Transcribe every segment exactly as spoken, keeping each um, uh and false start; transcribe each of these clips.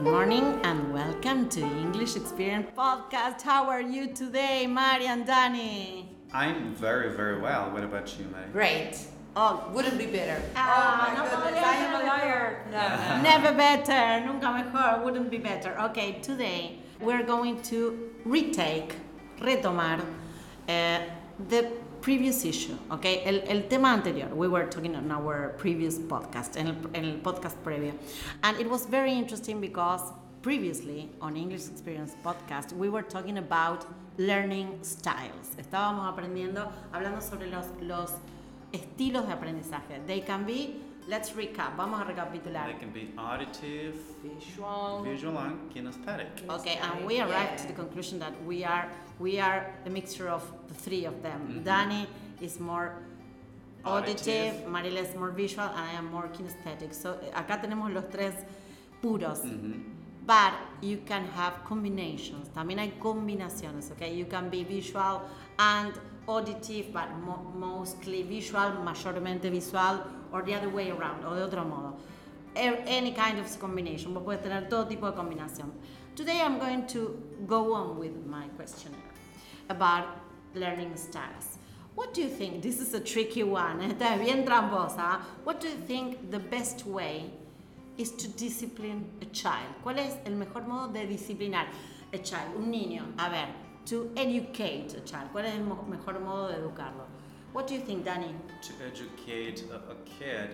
Good morning and welcome to English Experience Podcast. How are you today, Mari and Danny? I'm very, very well. What about you, Mari? Great. Oh, Wouldn't be better. Ah, oh my no goodness, podría I am ser a liar. No, no. never better, nunca mejor, wouldn't be better. Okay, today we're going to retake, retomar uh, the previous issue, okay? El, el tema anterior, we were talking on our previous podcast, en el, en el podcast previo. And it was very interesting because previously on English Experience Podcast, we were talking about learning styles. Estábamos aprendiendo, hablando sobre los, los estilos de aprendizaje. They can be, let's recap, vamos a recapitular. They can be auditive, Visual. visual, and kinesthetic. Okay, and we arrived Yeah. to the conclusion that we are we are a mixture of the three of them. Mhm. Danny is more auditive, Auditive. Marila is more visual, and I am more kinesthetic. So eh, acá tenemos los tres puros. Mhm. But you can have combinations. También hay combinaciones, okay? You can be visual and auditive, but mo- mostly visual, mayormente visual, or the other way around, o de otro modo. A- Any kind of combination. Vos puedes tener todo tipo de combinación. Today I'm going to go on with my questionnaire about learning styles. What do you think? This is a tricky one. Esta es bien tramposa. What do you think the best way is to discipline a child? ¿Cuál es el mejor modo de disciplinar a child? Un niño. A ver, to educate a child. ¿Cuál es el mo- mejor modo de educarlo? What do you think, Danny? To educate a, a kid,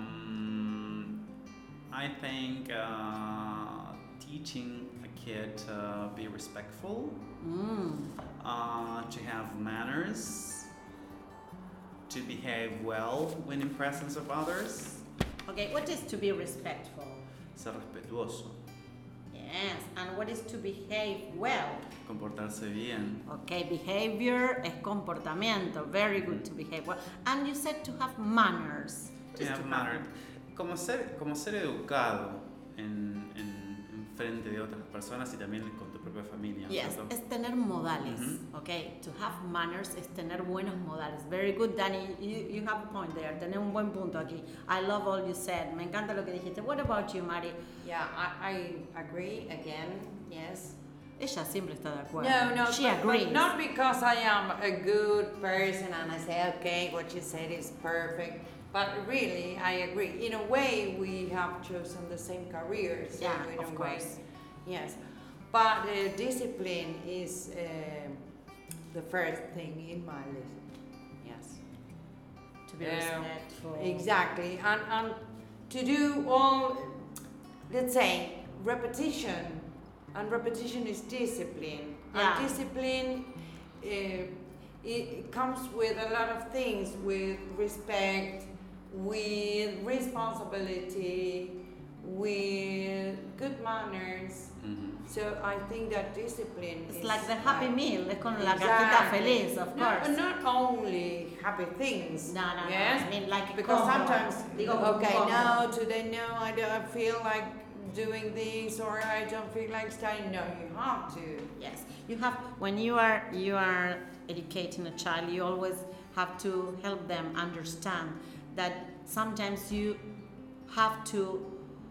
um, I think uh, teaching a kid to be respectful, Mm. uh, to have manners, to behave well when in presence of others, Okay, what is to be respectful? ser respetuoso, Yes, and what is to behave well? comportarse bien. Okay, behavior es comportamiento. Very good to behave well. And you said to have manners. What To is have manner. Como ser, como ser educado en, en, en frente de otras personas y también con tu propia familia. Yes, ¿cierto? es tener modales. Mhm. Okay, to have manners es tener buenos modales. Very good, Danny. You, you have a point there. Tener un buen punto aquí. I love all you said. Me encanta lo que dijiste. What about you, Mari? Yeah, I, I agree again. Yes. Ella siempre está de acuerdo. No, no, She but, agrees. but not because I am a good person and I say, okay, what you said is perfect. But really, I agree. In a way, we have chosen the same careers. so Yeah, in of a way. course. Yes. But uh, discipline is uh, the first thing in my list. Yes. To be Yeah, respectful. Exactly, and, and to do all, let's say, repetition, and repetition is discipline. Yeah. And discipline, uh, it, it comes with a lot of things, with respect, with responsibility, with good manners. Mhm. So I think that discipline It's is like the Happy Meal. Es con la cajita Exactly. feliz, of No, course. not only happy things. No, no, no. yes? I mean, like a Because combo. sometimes, Digo, okay, combo. no, today no, I don't feel like doing this, or I don't feel like studying. No, you have to. Yes, you have when you are you are educating a child, you always have to help them understand that sometimes you have to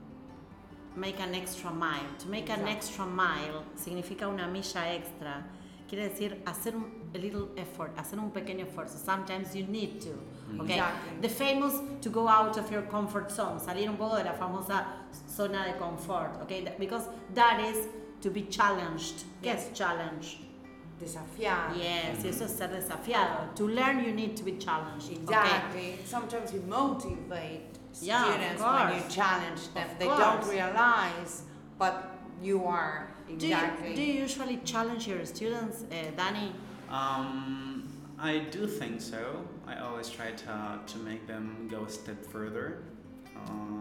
make an extra mile. To make an Exactly. extra mile significa una milla extra. Quiere decir hacer un a little effort, hacer un pequeño esfuerzo. Sometimes you need to. Okay. Exactly. The famous to go out of your comfort zone, salir un poco de la famosa zona de confort. Okay, That- because that is to be challenged. ¿Qué es challenge? Desafiar. Yes, eso es ser desafiado. To learn, you need to be challenged. okay? Exactly. Sometimes you motivate Yeah, of students when you course. challenge them. Of they course. don't realize, but you are. Do you, Exactly. do you usually challenge your students, uh, Danny? Um, I do think so. I always try to, to make them go a step further. Uh,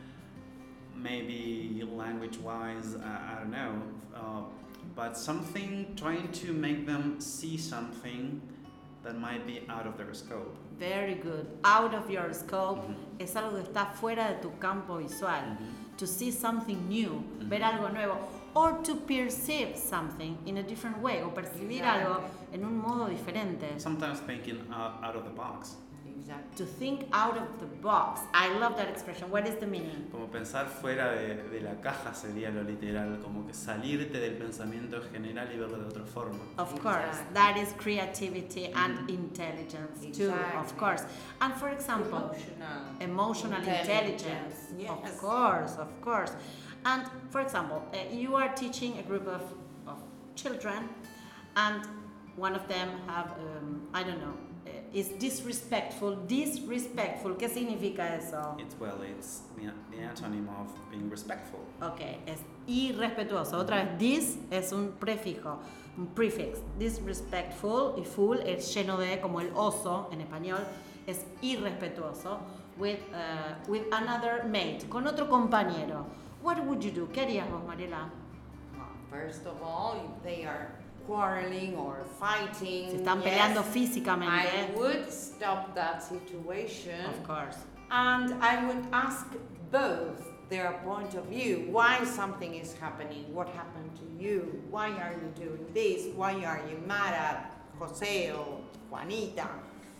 maybe language wise, I, I don't know. Uh, but something, trying to make them see something that might be out of their scope. Very good. Out of your scope Mhm. es algo que está fuera de tu campo visual. Mhm. To see something new, Mhm. ver algo nuevo. Or to perceive something in a different way. O percibir Exactly. algo en un modo diferente. Sometimes thinking out, out of the box. Exactly. To think out of the box. I love that expression. What is the meaning? Como pensar fuera de, de la caja sería lo literal, como que salirte del pensamiento general y verlo de otra forma. Of Exactly. course, that is creativity and intelligence too, of Exactly. course. And for example, Emotional. emotional Intelligence, intelligence. yes. Of course, of course. And for example, uh, you are teaching a group of, of children, and one of them have, um, I don't know, uh, is disrespectful. Disrespectful, ¿qué significa eso? It's, well, it's the, the antonym of being respectful. Ok, es irrespetuoso. Otra vez, dis es un prefijo, un prefix. Disrespectful y full es lleno de, como el oso en español, es irrespetuoso. With, uh, with another mate, con otro compañero. What would you do? ¿Qué harías vos, Mariela? Well, first of all, if they are quarreling or fighting, Si están yes, peleando físicamente. I would stop that situation. Of course. And I would ask both their point of view. Why something is happening? What happened to you? Why are you doing this? Why are you mad at Jose or Juanita?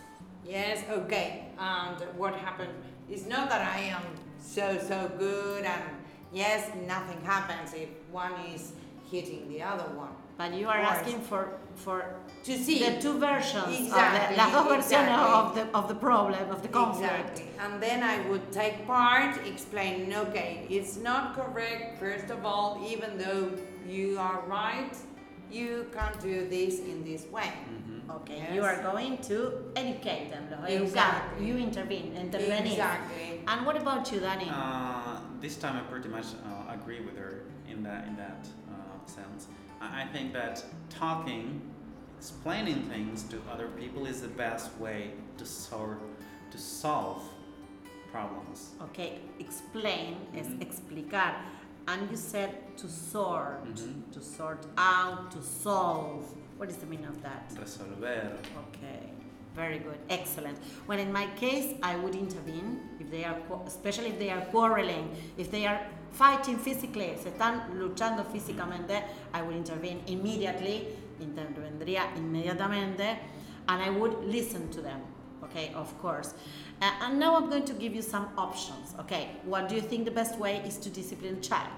Yes, okay. And what happened? It's not that I am so, so good and yes, nothing happens if one is hitting the other one. But you are Of course. asking for, for To see. the two versions, Exactly, of the, las dos versiones exactly. of the, of the problem, of the conflict. Exactly. And then I would take part, explaining, okay, it's not correct, first of all, even though you are right, you can't do this in this way. Mm-hmm. Okay, Yes. you are going to educate them, los educar. Exactly. You intervene, intervenir. Exactly. And what about you, Dani? Uh, this time I pretty much uh, agree with her in that in that uh, sense. I, I think that talking, explaining things to other people is the best way to sort to solve problems. Okay, explain es Mhm. explicar. And you said to sort, Mhm. to sort out, to solve. What is the meaning of that? Resolver. Okay, very good, excellent. Well, in my case, I would intervene if they are, qu- especially if they are quarreling, if they are fighting physically, se están luchando físicamente, I would intervene immediately, intervendría inmediatamente, and I would listen to them. Okay, of course. Uh, and now I'm going to give you some options. Okay, what do you think the best way is to discipline a child?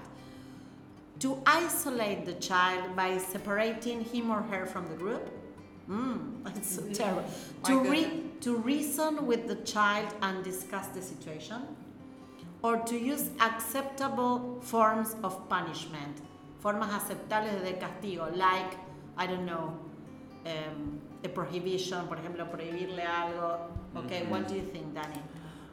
To isolate the child by separating him or her from the group? Mm, that's so terrible. My To, re- goodness. to reason with the child and discuss the situation? Or to use acceptable forms of punishment? Formas aceptables de castigo, like, I don't know, um, a prohibition, por ejemplo, prohibirle algo. Okay, Mhm. what do you think, Danny?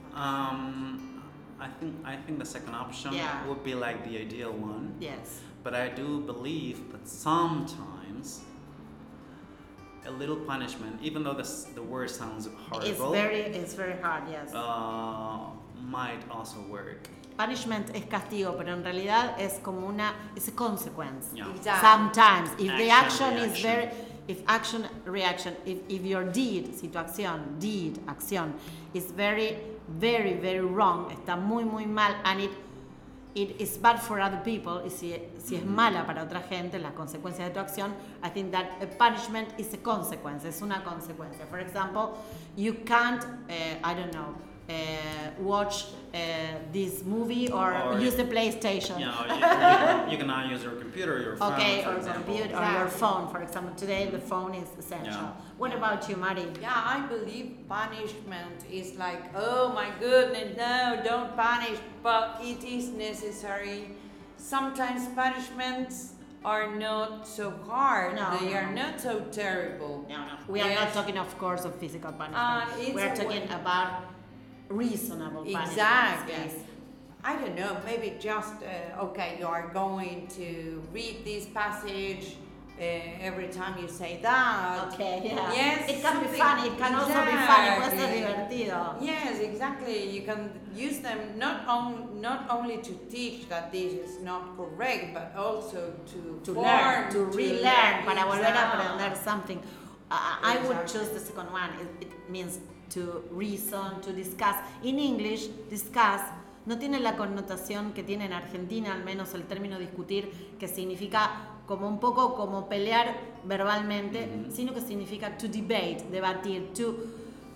Um, I think I think the second option Yeah. would be like the ideal one. Yes. But I do believe that sometimes a little punishment, even though this, the word sounds horrible, It's very, it's very hard, yes. uh, might also work. Punishment es castigo, pero en realidad es como una, it's a consequence. Yeah. Exactly. Sometimes, if the Action, action is reaction. very, if action, reaction, if, if your deed, situación, deed, acción, is very, very, very wrong, está muy, muy mal, and it, it is bad for other people, y si, si es mala para otra gente, las consecuencias de tu acción, I think that a punishment is a consequence, es una consecuencia. For example, you can't, uh, I don't know, uh, watch uh, this movie or, Or- use the PlayStation. You know, you, you, you cannot use your computer, your phone, Okay, for or example. computer, or your Exactly. phone, for example. Today the phone is essential. Yeah. What about you, Mari? Yeah, I believe punishment is like, oh my goodness, no, don't punish, but it is necessary. Sometimes punishments are not so hard, No, they no. are not so terrible. No, no. We are not Yes. talking, of course, of physical punishment. Uh, it's we are a talking way- about reasonable punishment. Exactly. Yes. I don't know, maybe just, uh, okay, you are going to read this passage uh, every time you say that. Okay, yeah. Yes, It can be something- funny. It can also be funny. Puede ser Exactly. divertido. Yes, exactly. You can use them not on, not only to teach that this is not correct, but also to To form, learn, to relearn, para volver a Exactly. aprender something. Uh, I would Exactly. choose the second one. It, it means to reason, to discuss. In English, discuss no tiene la connotación que tiene en Argentina, al menos el término discutir, que significa como un poco como pelear verbalmente, Ujú. sino que significa to debate, debatir, to,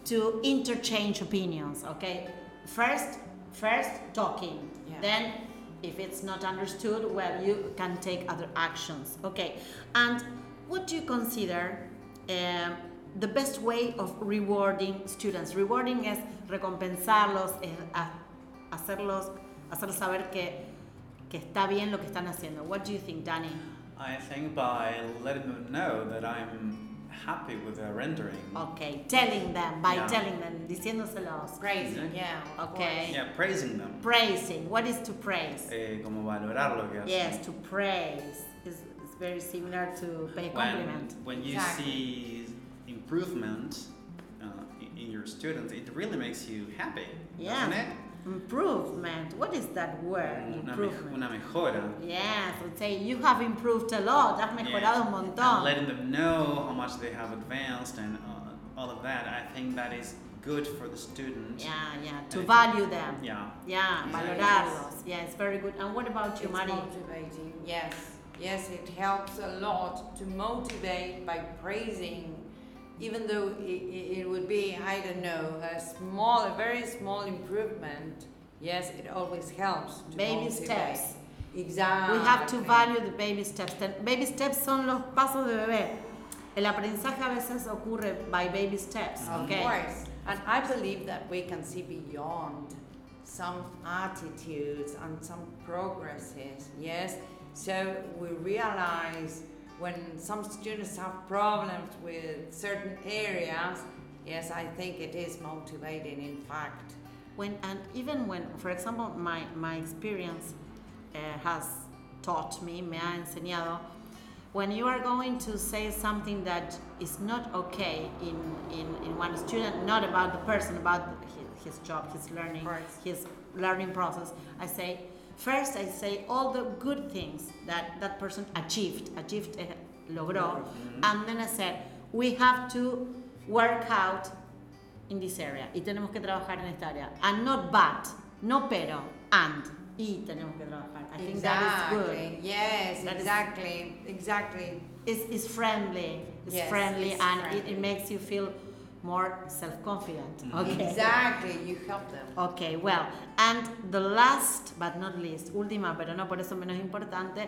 to interchange opinions, okay? First, first talking, Yeah. then if it's not understood, well, you can take other actions, okay? And what do you consider um, the best way of rewarding students? Rewarding es recompensarlos, es a- hacerlos, hacerlos saber que, que está bien lo que están haciendo. What do you think, Danny? I think by letting them know that I'm happy with their rendering. Okay, telling them, by Yeah. telling them, diciéndoselos. Praising, yeah. of Okay. course. Yeah, praising them. Praising, what is to praise? Eh, como valorar lo que hacen. Yes, to praise is, is very similar to pay a compliment. When, when you Exactly. see improvement uh, in, in your students, it really makes you happy, Yeah. doesn't it? Improvement, what is that word? Una, me- Improvement. una mejora. Yes, would say you have improved a lot, has mejorado un And montón. letting them know how much they have advanced and uh, all of that, I think that is good for the student. Yeah, yeah, to And- value them. Yeah. Yeah, Yes. valorarlos. Yeah, it's very good. And what about you, It's Mari? motivating, yes. Yes, it helps a lot to motivate by praising, even though it, it, it would be, I don't know, a small, a very small improvement. Yes, it always helps to Baby motivate. steps. Exactly. We have to value the baby steps. Ten- Baby steps son los pasos de bebé. El aprendizaje a veces ocurre by baby steps, Of okay? course. And I believe that we can see beyond some attitudes and some progresses, yes? So we realize when some students have problems with certain areas, yes, I think it is motivating, in fact. When and even when, for example, my my experience uh, has taught me, me ha enseñado, when you are going to say something that is not okay in in, in one student, not about the person, about his, his job, his learning, Right. his learning process, I say first I say all the good things that that person achieved, achieved, eh, logró, Mhm. and then I said we have to work out in this area y tenemos que trabajar en esta área, and not but, no pero, and y tenemos que trabajar. I think that is good. Exactly. Yes, That is- exactly. Exactly. It's, it's friendly, it's Yes, friendly, it's and It, friendly. it makes you feel more self-confident. Mhm. Okay. Exactly. You help them. Okay, well, and the last but not least, última pero no por eso menos importante,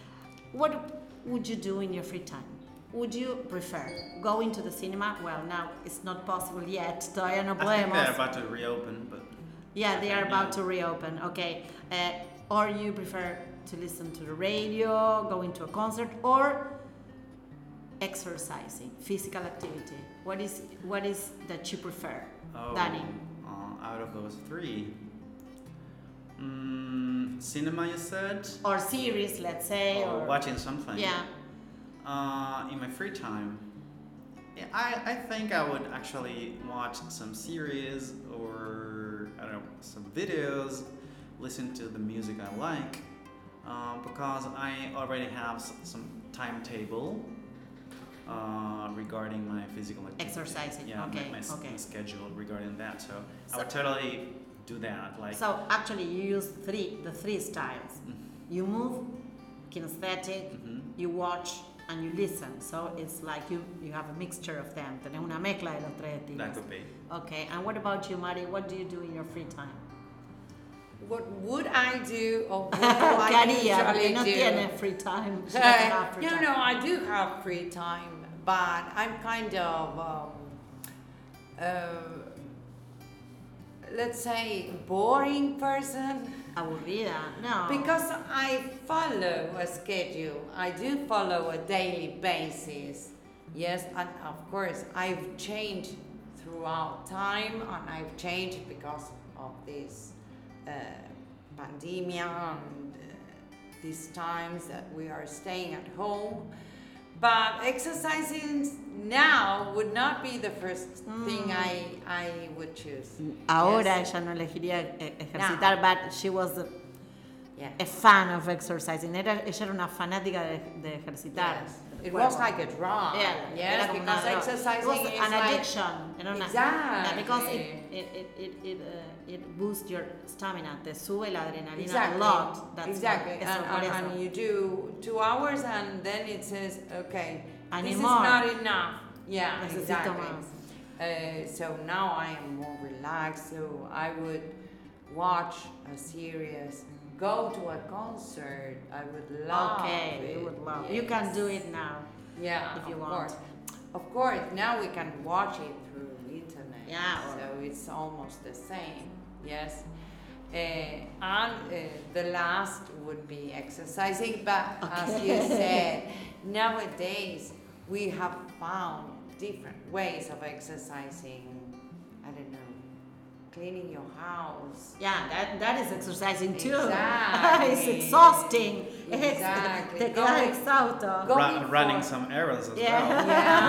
what would you do in your free time? Would you prefer going to the cinema? Well, now it's not possible yet. Todavía no I think they're podemos. about to reopen, but Yeah, they are about Yeah. to reopen. Okay, uh, or you prefer to listen to the radio, going to a concert, or exercising, physical activity? What is what is that you prefer, oh, Danny? uh, out of those three, mm, cinema, you said, Or series, let's say, or or watching something. yeah. Uh, in my free time, yeah, I, I think I would actually watch some series or I don't know some videos, listen to the music I like, uh, because I already have s- some timetable uh, regarding my physical activity. Exercising, Yeah, my- okay, my, s- okay. my schedule regarding that. So, I So- would totally do that. Like, So actually, you use three the three styles. Mhm. You move, kinesthetic. Mhm. You watch and you listen. So it's like you you have a mixture of them. Tenés una mezcla de los tres estilos. that could be. Okay. And what about you, Mari? What do you do in your free time? What would I do or what do ¿Qué I haría? Porque usually no do? tiene free time. She doesn't Uh, have free no, time. no, I do have free time, but I'm kind of, um, uh, let's say, boring person Aburrida. No. because I follow a schedule. I do follow a daily basis. Yes, and of course I've changed throughout time, and I've changed because of this uh, pandemic and uh, these times that we are staying at home. But exercising now would not be the first thing Mm. I, I would choose. Ahora Yes. ella no elegiría e- ejercitar, but she was a, Yeah. a fan of exercising. Era, ella era una fanática de, de ejercitar. Yes. el It cuerpo. was like a drug. Yeah, Yes, era como una because droga. exercising It was is an like addiction. Era una, Exactly. yeah, because it it it it it, uh, it boosts your stamina. Te sube la adrenalina exactly. a lot. That's exactly. Why, And, eso, por and, eso. and you do two hours, and then it says, okay, I this need is more. not enough. Yeah, Necesito exactly. más. Uh, so now I am more relaxed. So I would watch a series, go to a concert. I would love Okay, it. you would love. You can do it now. Yeah, if you of want. course. Of course, now we can watch it through internet. Yeah, or- So it's almost the same. Yes. Uh, and uh, the last would be exercising, but as you said, nowadays we have found different ways of exercising. I don't know, cleaning your house. Yeah, that, that is exercising too. Exactly. It's exhausting. Exactly. Te quedas Going- exhausto. Go- Ru- Going running for- some errands as Yeah. well.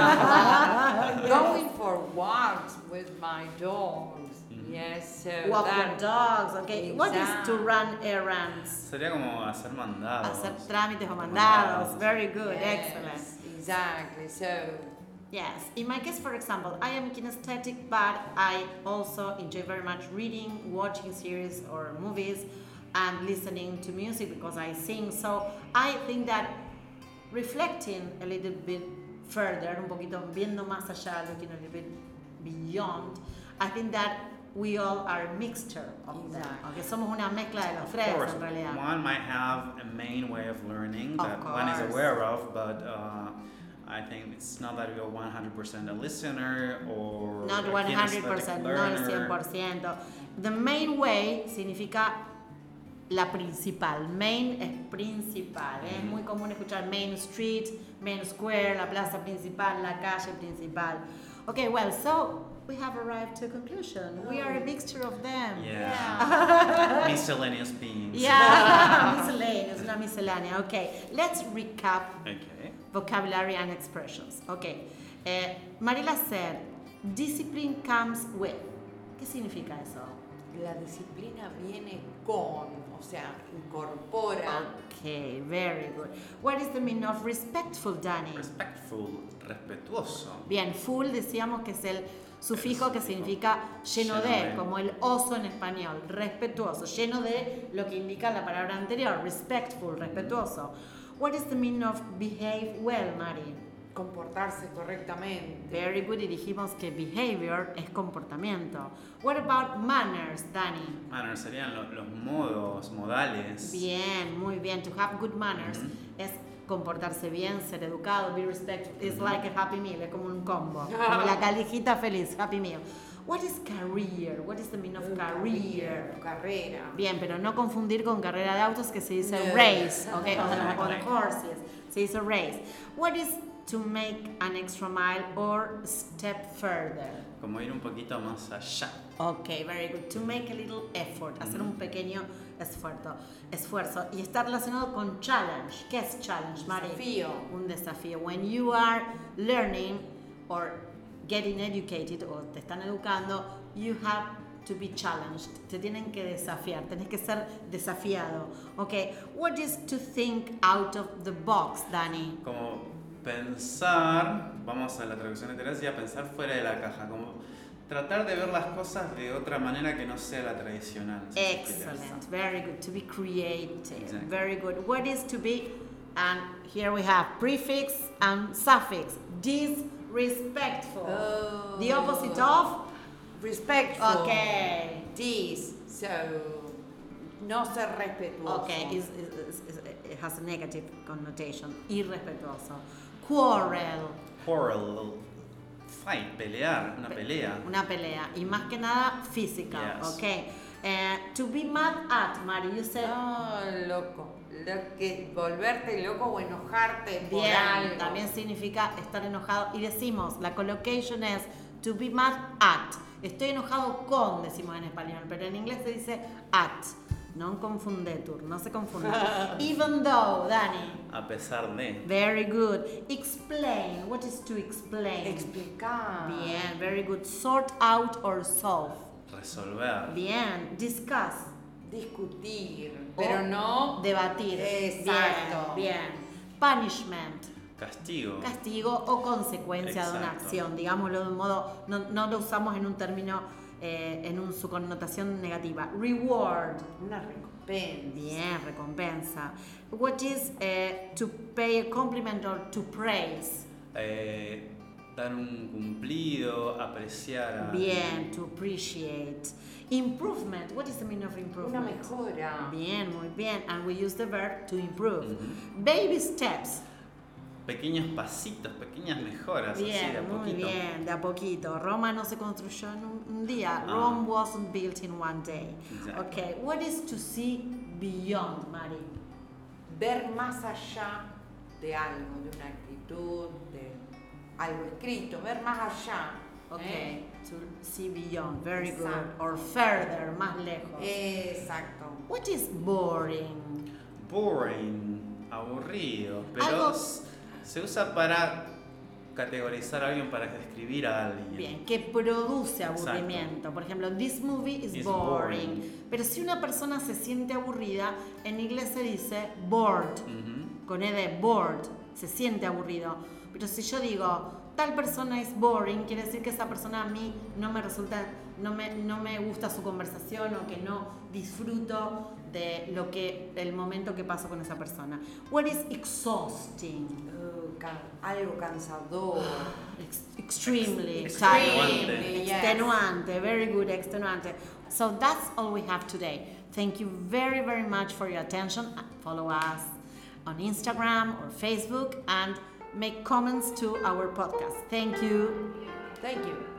Yeah. Going for walks with my dogs. Yes, so Walk that, your dogs, okay. What is to Exact- run errands? Sería como hacer mandados. Hacer trámites o mandados. Mandados. Very good, yes, excellent. Exactly. So Yes, in my case, for example, I am kinesthetic, but I also enjoy very much reading, watching series or movies, and listening to music because I sing. So I think that reflecting a little bit further, un poquito viendo más allá, looking a little bit beyond, I think that we all are a mixture of them. Exactly. Okay, somos una mezcla de los Of tres course, en realidad. one might have a main way of learning Of that one is course. aware of, but uh, I think it's not that you're one hundred percent a listener or Not a one hundred kinesthetic percent, no el cien learner. por ciento. The main way significa la principal. Main es principal. ¿eh? Es muy común escuchar Main Street, Main Square, la plaza principal, la calle principal. Okay, well, so we have arrived to a conclusion. We are a mixture of them. Yeah. Miscellaneous beings. Yeah, miscellaneous, una miscelánea. Okay, let's recap Okay. vocabulary and expressions. Okay. Eh, Marila said, discipline comes with. ¿Qué significa eso? la disciplina viene con, o sea, incorpora. Okay, very good. What is the meaning of respectful, Danny? Respectful, respetuoso. Bien, full decíamos que es el sufijo que significa lleno Lleno de, de. como el oso en español, respetuoso, lleno de lo que indica la palabra anterior, respectful, respetuoso. What is the meaning of behave well, Mari? Comportarse correctamente. Very good, y dijimos que behavior es comportamiento. What about manners, Danny? Manners serían lo- los modos, modales. Bien, muy bien. To have good manners Ujú. es comportarse bien, ser educado, be respectful. It's Ujú. like a happy meal, es como un combo. Como la calijita feliz, happy meal. What is career? What is the meaning of career? Carrera. Bien, pero no confundir con carrera de autos que se dice No. race, okay? O de, o de Exactly. horses, se dice race. What is to make an extra mile or step further? Como ir un poquito más allá. Okay, very good. To make a little effort, hacer un pequeño esfuerzo, esfuerzo y está relacionado con challenge. ¿Qué es challenge, Mari? Desafío. Un desafío. When you are learning or getting educated o te están educando, you have to be challenged. Te tienen que desafiar, tenés que ser desafiado. Okay, what is to think out of the box, Dani? Como pensar, vamos a la traducción literal, sería pensar fuera de la caja. Como tratar de ver las cosas de otra manera que no sea la tradicional. si se quiere. Excellent, very good. To be creative, Exactly. very good. What is to be? And here we have prefix and suffix. Disrespectful. Oh. The opposite of? Respectful. Okay. Dis. So, no ser respetuoso. Okay, is, is, is, it has a negative connotation. Irrespetuoso. Quarrel. Quarrel, fight, pelear, una pelea. Una pelea. Y más que nada física. Yes. Okay. Eh, to be mad at, Mari, you said. Oh, loco. Lo que, volverte loco o enojarte por Bien, algo. también significa estar enojado. Y decimos, la collocation es to be mad at. Estoy enojado con, decimos en español, pero en inglés se dice at. No confundetur, no se confunda. Even though, Dani. A pesar de. Very good. Explain. What is to explain? Explicar. Bien, very good. Sort out or solve. Resolver. Bien. Discuss. Discutir. O Pero no. Debatir. Exacto. Bien, bien. Punishment. Castigo. Castigo o consecuencia de una Exacto. acción, digámoslo de un modo, no, no lo usamos en un término, eh, en un, su connotación negativa. Reward, Una recompensa. bien, recompensa. What is eh, to pay a compliment or to praise? Eh, dar un cumplido, apreciar a Bien, to appreciate. Improvement, what is the meaning of Una improvement? mejora. Bien, muy bien. And we use the verb to improve. Ujú. Baby steps. pequeños pasitos, pequeñas mejoras, así de Bien, a muy poquito. bien, de a poquito. Roma no se construyó en un, un día. Ah. Rome wasn't built in one day. Exactly. Okay, what is to see beyond, Mari? Ver más allá de algo, de una actitud, de algo escrito, ver más allá. Okay, ¿eh? to see beyond, very good. Exacto. Or further, más lejos. Exacto. What is boring? Boring, aburrido, pero Algo- s- se usa para categorizar a alguien, para describir a alguien. Bien, que produce Exacto. aburrimiento. Por ejemplo, this movie is It's boring. boring. Pero si una persona se siente aburrida, en inglés se dice bored. Ujú. Con E de bored, se siente aburrido. Pero si yo digo, tal persona es boring, quiere decir que esa persona a mí no me resulta, no me, no me gusta su conversación o que no disfruto de lo que, el momento que paso con esa persona. What is exhausting? Uh, can- algo cansador. Ex- extremely, Ex- tiring, extenuante, yes. extenuante, very good, extenuante. So that's all we have today. Thank you very, very much for your attention. Follow us on Instagram or Facebook and make comments to our podcast. Thank you. Thank you.